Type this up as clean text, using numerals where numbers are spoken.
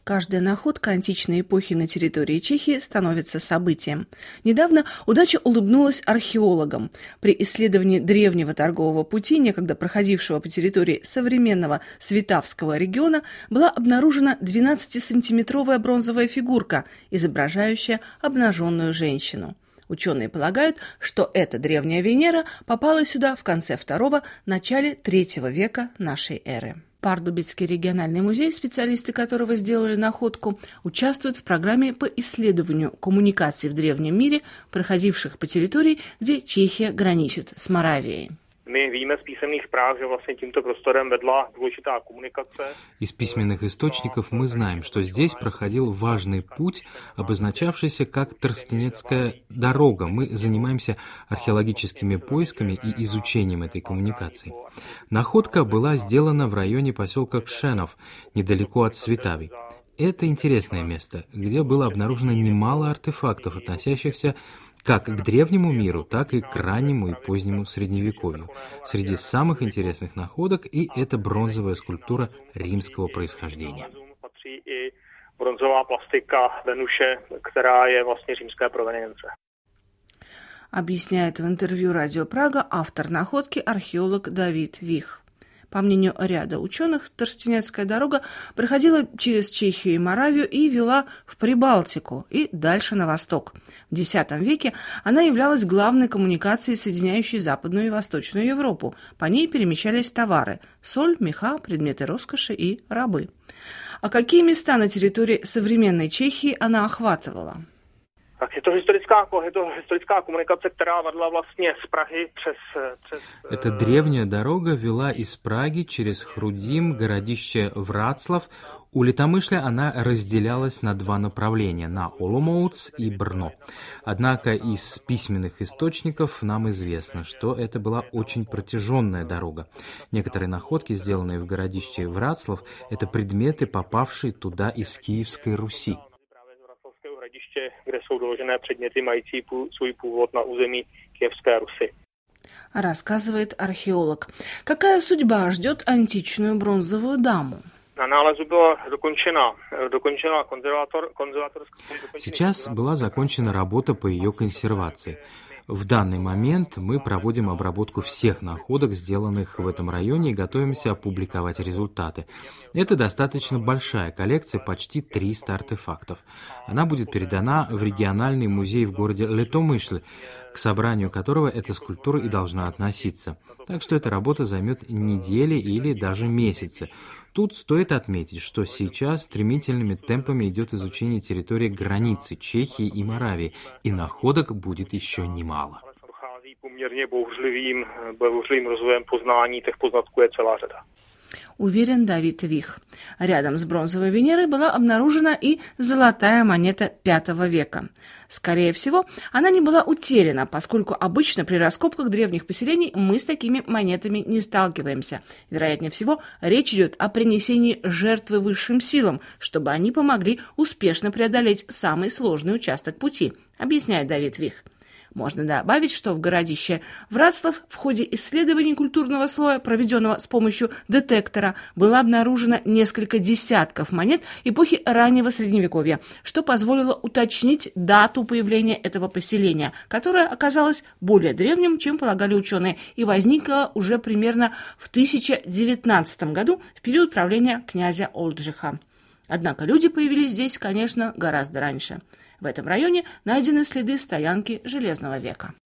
Каждая находка античной эпохи на территории Чехии становится событием. Недавно удача улыбнулась археологам. При исследовании древнего торгового пути, некогда проходившего по территории современного Свитавского региона, была обнаружена 12-сантиметровая бронзовая фигурка, изображающая обнаженную женщину. Ученые полагают, что эта древняя Венера попала сюда в конце II – начале III века нашей эры. Пардубицкий региональный музей, специалисты которого сделали находку, участвуют в программе по исследованию коммуникаций в древнем мире, проходивших по территории, где Чехия граничит с Моравией. Из письменных источников мы знаем, что здесь проходил важный путь, обозначавшийся как Трстенецкая дорога. Мы занимаемся археологическими поисками и изучением этой коммуникации. Находка была сделана в районе поселка Кшенов, недалеко от Свитави. Это интересное место, где было обнаружено немало артефактов, относящихся как к древнему миру, так и к раннему и позднему средневековью. Среди самых интересных находок и эта бронзовая скульптура римского происхождения. Бронзовая пластика Венуши, которая vlastně римская провenience. Объясняет в интервью Радио Прага автор находки археолог Давид Вих. По мнению ряда ученых, Трстенецкая дорога проходила через Чехию и Моравию и вела в Прибалтику и дальше на восток. В X веке она являлась главной коммуникацией, соединяющей Западную и Восточную Европу. По ней перемещались товары – соль, меха, предметы роскоши и рабы. А какие места на территории современной Чехии она охватывала? Historická komunikace, která vedla vlastně z Prahy přes... Эта древняя дорога вела из Праги через Хрудим, городище Врацлав. У Литомышля она разделялась на два направления – на Оломоуц и Брно. Однако из письменных источников нам известно, что это была очень протяженная дорога. Некоторые находки, сделанные в городище Врацлав, это предметы, попавшие туда из Киевской Руси. Kde jsou doložené předměty mající svůj původ na území Kyjevské Rusy. Рассказывает археолог. Какая судьба ждет античную бронзовую даму? На nálezу byla dokončena Сейчас была закончена работа по ее консервации. В данный момент мы проводим обработку всех находок, сделанных в этом районе, и готовимся опубликовать результаты. Это достаточно большая коллекция, почти 300 артефактов. Она будет передана в региональный музей в городе Литомышль, к собранию которого эта скульптура и должна относиться. Так что эта работа займет недели или даже месяцы. Тут стоит отметить, что сейчас стремительными темпами идет изучение территории границы Чехии и Моравии, и находок будет еще немало. Уверен Давид Вих. Рядом с бронзовой Венерой была обнаружена и золотая монета V века. Скорее всего, она не была утеряна, поскольку обычно при раскопках древних поселений мы с такими монетами не сталкиваемся. Вероятнее всего, речь идет о принесении жертвы высшим силам, чтобы они помогли успешно преодолеть самый сложный участок пути, объясняет Давид Вих. Можно добавить, что в городище Врацлав в ходе исследований культурного слоя, проведенного с помощью детектора, было обнаружено несколько десятков монет эпохи раннего Средневековья, что позволило уточнить дату появления этого поселения, которое оказалось более древним, чем полагали ученые, и возникло уже примерно в 1019 году, в период правления князя Олджиха. Однако люди появились здесь, конечно, гораздо раньше. В этом районе найдены следы стоянки Железного века.